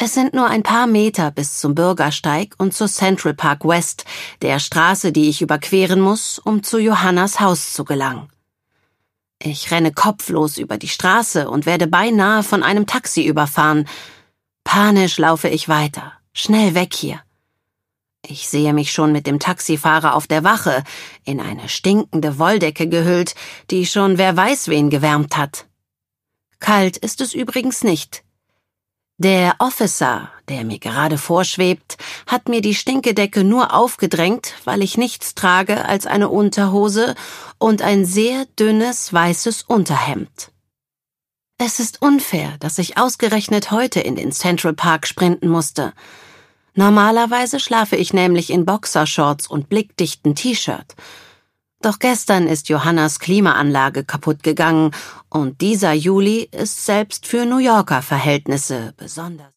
Es sind nur ein paar Meter bis zum Bürgersteig und zur Central Park West, der Straße, die ich überqueren muss, um zu Johannas Haus zu gelangen. Ich renne kopflos über die Straße und werde beinahe von einem Taxi überfahren. Panisch laufe ich weiter, schnell weg hier. Ich sehe mich schon mit dem Taxifahrer auf der Wache, in eine stinkende Wolldecke gehüllt, die schon wer weiß wen gewärmt hat. Kalt ist es übrigens nicht. Der Officer, der mir gerade vorschwebt, hat mir die Stinkedecke nur aufgedrängt, weil ich nichts trage als eine Unterhose und ein sehr dünnes weißes Unterhemd. Es ist unfair, dass ich ausgerechnet heute in den Central Park sprinten musste. Normalerweise schlafe ich nämlich in Boxershorts und blickdichten T-Shirt. Doch gestern ist Johannas Klimaanlage kaputt gegangen und dieser Juli ist selbst für New Yorker Verhältnisse besonders.